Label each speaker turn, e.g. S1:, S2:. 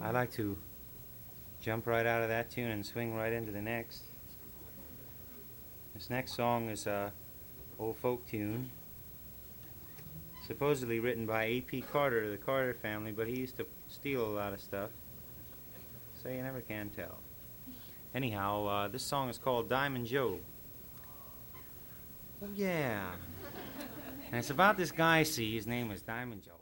S1: I like to jump right out of that tune and swing right into the next. This next song is a old folk tune, supposedly written by A.P. Carter of the Carter family, but he used to steal a lot of stuff, so you never can tell. Anyhow, this song is called Diamond Joe. Oh yeah. And it's about this guy, see, his name was Diamond Joe.